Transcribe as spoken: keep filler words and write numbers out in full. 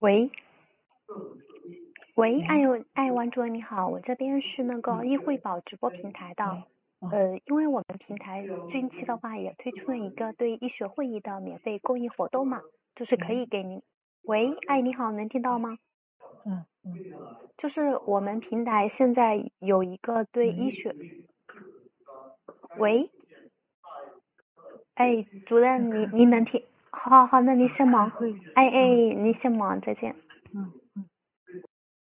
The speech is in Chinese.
喂，喂，爱爱玩主你好，我这边是那个易惠宝直播平台的，呃，因为我们平台近期的话也推出了一个对医学会议的免费公益活动嘛，就是可以给您，喂，爱你好，能听到吗？ 嗯嗯， 就是我们平台现在有一个对医学，喂，哎，主任你你能听？好好好，那你先忙，哎哎，你先忙，再见。 嗯。